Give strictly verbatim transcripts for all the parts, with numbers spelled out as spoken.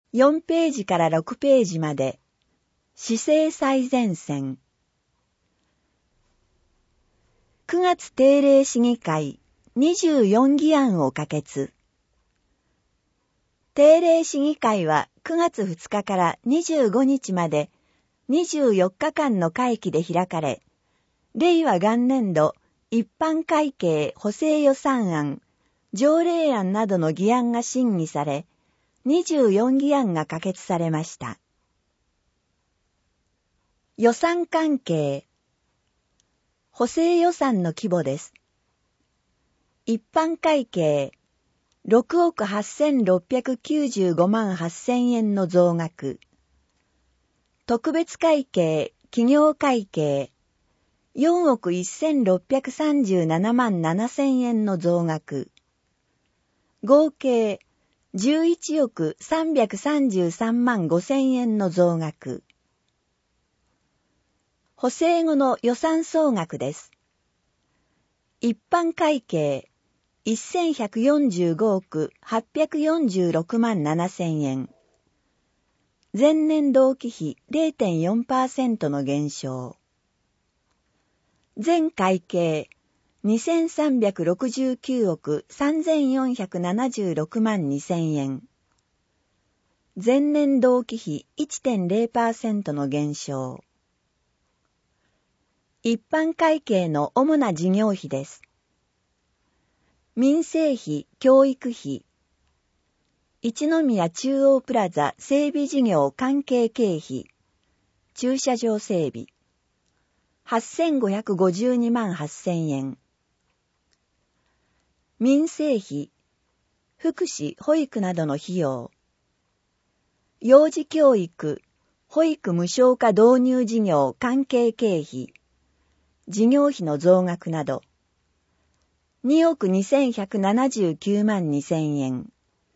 よんページからろくページまで、市政最前線。くがつ定例市議会にじゅうよん議案を可決。定例市議会はくがつふつかからにじゅうごにちまでにじゅうよっかかんの会期で開かれ、令和元年度一般会計補正予算案、条例案などの議案が審議され、にじゅうよん議案が可決されました。予算関係。補正予算の規模です。一般会計ろくおくはっせんろっぴゃくきゅうじゅうごまんはっせんえんの増額。特別会計企業会計よんおくせんろっぴゃくさんじゅうななまんななせんえんの増額。合計じゅういちおくさんびゃくさんじゅうさんまんごせんえんの増額。補正後の予算総額です。一般会計せんひゃくよんじゅうごおくはっぴゃくよんじゅうろくまんななせんえん。前年同期比 れいてんよんパーセント の減少。全会計にせんさんびゃくろくじゅうきゅうおくさんぜんよんひゃくななじゅうろくまんにせんえん。前年同期比 いってんれいパーセント の減少。一般会計の主な事業費です。民生費、教育費。一宮中央プラザ整備事業関係経費。駐車場整備。はっせんごひゃくごじゅうにまんはっせんえん。民生費。福祉、保育などの費用。幼児教育、保育無償化導入事業関係経費。事業費の増額など。におくにせんひゃくななじゅうきゅうまんにせんえん。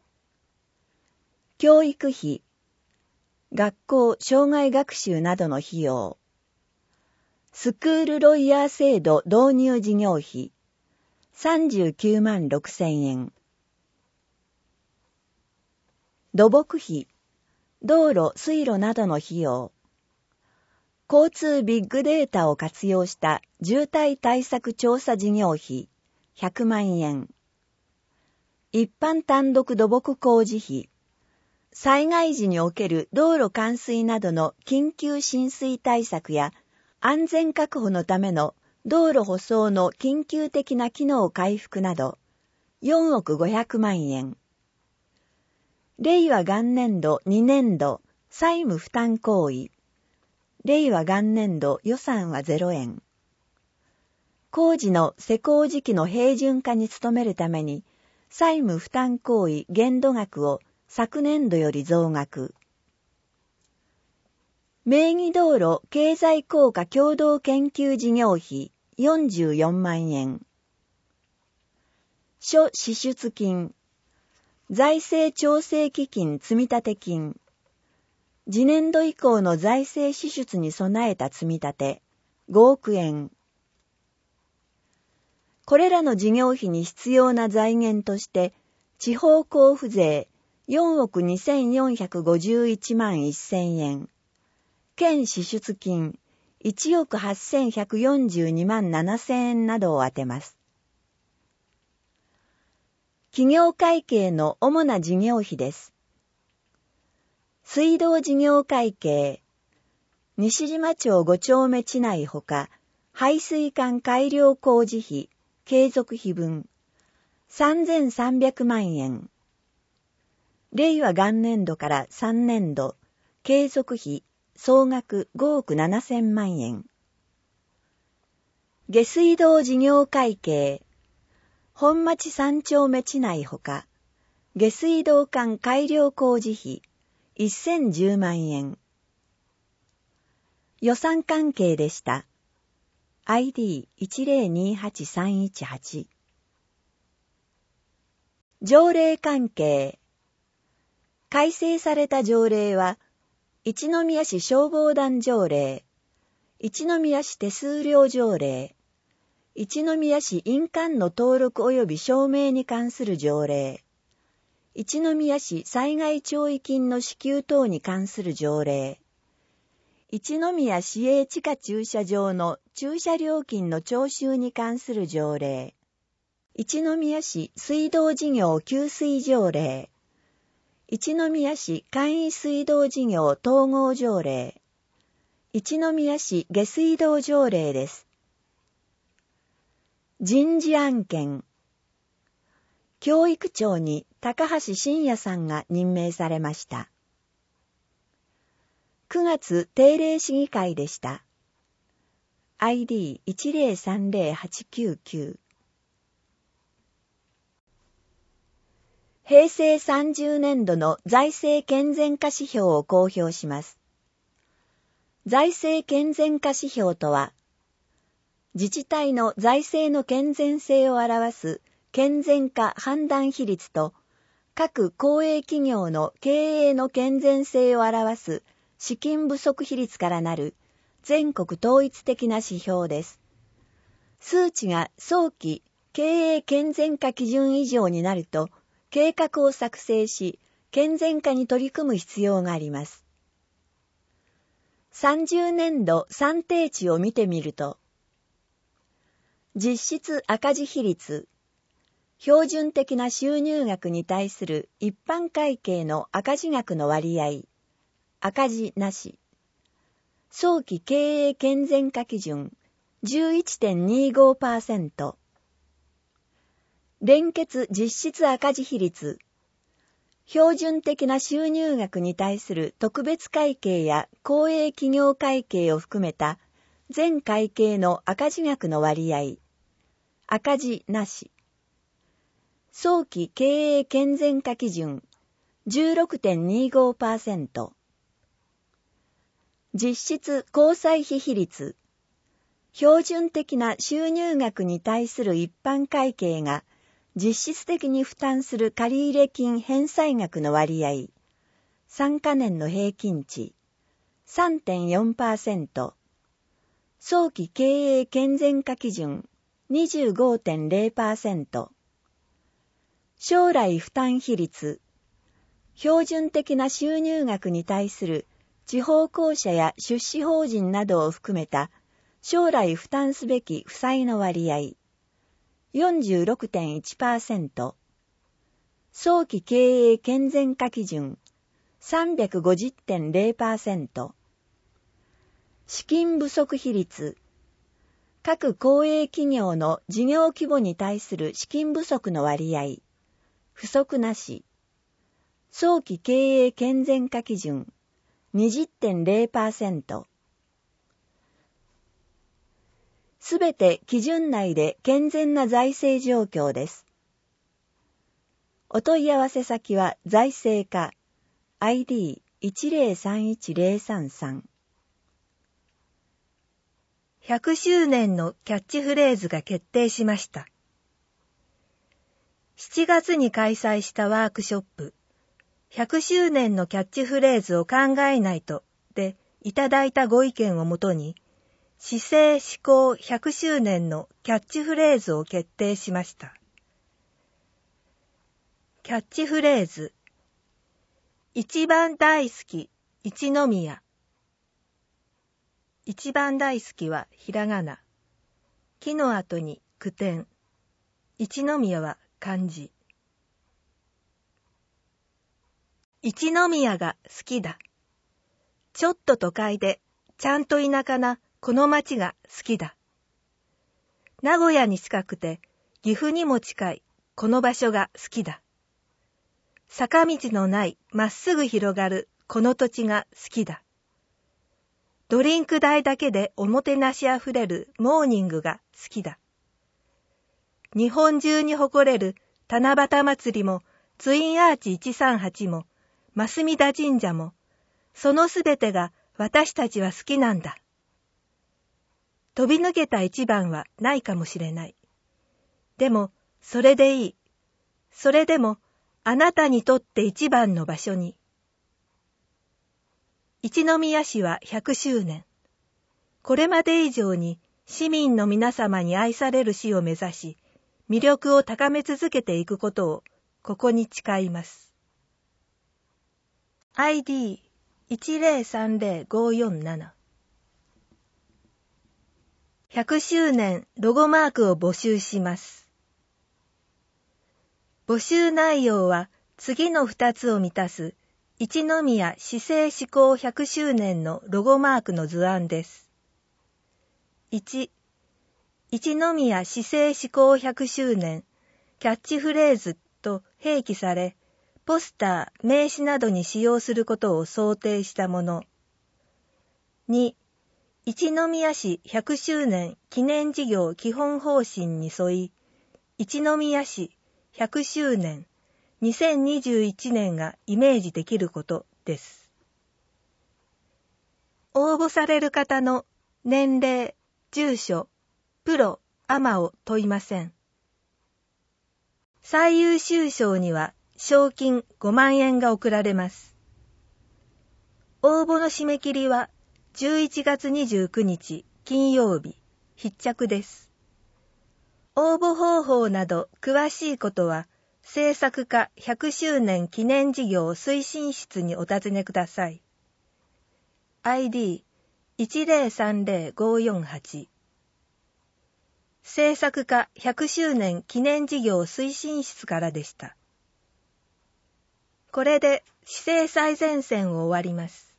教育費、学校障害学習などの費用。スクールロイヤー制度導入事業費、さんじゅうきゅうまんろくせんえん。土木費、道路、水路などの費用。交通ビッグデータを活用した渋滞対策調査事業費、ひゃくまんえん。一般単独土木工事費。災害時における道路冠水などの緊急浸水対策や安全確保のための道路舗装の緊急的な機能回復などよんおくごひゃくまんえん。令和元年度にねんど債務負担行為。令和元年度予算はゼロえん。工事の施工時期の平準化に努めるために、債務負担行為限度額を昨年度より増額。名義道路経済効果共同研究事業費よんじゅうよんまんえん。諸支出金。財政調整基金積立金。次年度以降の財政支出に備えた積み立てごおくえん。これらの事業費に必要な財源として、地方交付税よんおくにせんよんひゃくごじゅういちまんせんえん、県支出金いちおくはっせんひゃくよんじゅうにまんななせんえんなどを充てます。企業会計の主な事業費です。水道事業会計、西島町ご丁目地内ほか、排水管改良工事費、継続費分、さんぜんさんびゃくまんえん。令和元年度からさんねんど、継続費、総額ごおくななせんまんえん。下水道事業会計、本町三丁目地内ほか、下水道管改良工事費、せんじゅうまんえん。予算関係でした。アイディーいちぜろにはちさんいちはち。条例関係。改正された条例は、一宮市消防団条例、一宮市手数料条例、一宮市印鑑の登録及び証明に関する条例、 一宮市災害弔慰金の支給等に関する条例、一宮市営地下駐車場の駐車料金の徴収に関する条例、一宮市水道事業給水条例、一宮市簡易水道事業統合条例、一宮市下水道条例です。人事案件。教育長に高橋真也さんが任命されました。くがつ定例市議会でした。アイディーいちゼロさんゼロはちきゅうきゅう。平成さんじゅうねんどの財政健全化指標を公表します。財政健全化指標とは、自治体の財政の健全性を表す健全化判断比率と、各公営企業の経営の健全性を表す資金不足比率からなる全国統一的な指標です。数値が早期経営健全化基準以上になると、計画を作成し、健全化に取り組む必要があります。さんじゅうねんど算定値を見てみると、実質赤字比率、標準的な収入額に対する一般会計の赤字額の割合、赤字なし。早期経営健全化基準 じゅういちてんにじゅうごパーセント。連結実質赤字比率、標準的な収入額に対する特別会計や公営企業会計を含めた全会計の赤字額の割合、赤字なし。早期経営健全化基準 じゅうろくてんにじゅうごパーセント。実質交際費比率、標準的な収入額に対する一般会計が実質的に負担する借入金返済額の割合、さんかねんの平均値 さんてんよんパーセント。早期経営健全化基準 にじゅうごてんゼロパーセント。将来負担比率、標準的な収入額に対する地方公社や出資法人などを含めた将来負担すべき負債の割合、よんじゅうろくてんいちパーセント。早期経営健全化基準 さんびゃくごじゅってんゼロパーセント。資金不足比率、各公営企業の事業規模に対する資金不足の割合、不足なし。早期経営健全化基準 にじゅってんゼロパーセント。すべて基準内で健全な財政状況です。お問い合わせ先は財政課 アイディーいちゼロさんいちゼロさんさん。 ひゃくしゅうねんのキャッチフレーズが決定しました。しちがつに開催したワークショップ、ひゃくしゅうねんのキャッチフレーズを考えないとでいただいたご意見をもとに、市政施行ひゃくしゅうねんのキャッチフレーズを決定しました。キャッチフレーズ、一番大好き、一宮。一番大好きはひらがな。木の後に句点。一宮は漢字。一宮が好きだ。ちょっと都会で、ちゃんと田舎なこの町が好きだ。名古屋に近くて、岐阜にも近いこの場所が好きだ。坂道のないまっすぐ広がるこの土地が好きだ。ドリンク代だけでおもてなしあふれるモーニングが好きだ。日本中に誇れる七夕祭りもツインアーチいちさんはちも増田神社もそのすべてが私たちは好きなんだ。飛び抜けた一番はないかもしれない。でもそれでいい。それでもあなたにとって一番の場所に。一宮市はひゃくしゅうねん。これまで以上に市民の皆様に愛される市を目指し、魅力を高め続けていくことをここに誓います。アイディーいちゼロさんゼロごよんなな ひゃくしゅうねんロゴマークを募集します。募集内容は次のふたつを満たす一宮市政施行ひゃくしゅうねんのロゴマークの図案です。いち、一宮市政施行ひゃくしゅうねんキャッチフレーズと併記され、ポスター、名刺などに使用することを想定したもの。に、一宮市ひゃくしゅうねん記念事業基本方針に沿い、一宮市ひゃくしゅうねんにせんにじゅういちねんがイメージできることです。応募される方の年齢、住所、プロ、アマを問いません。最優秀賞には賞金ごまんえんが贈られます。応募の締め切りはじゅういちがつにじゅうくにち金曜日、必着です。応募方法など詳しいことは、制作課ひゃくしゅうねん記念事業推進室にお尋ねください。アイディーいちゼロさんゼロごよんはち 制作課ひゃくしゅうねん記念事業推進室からでした。これで市政最前線を終わります。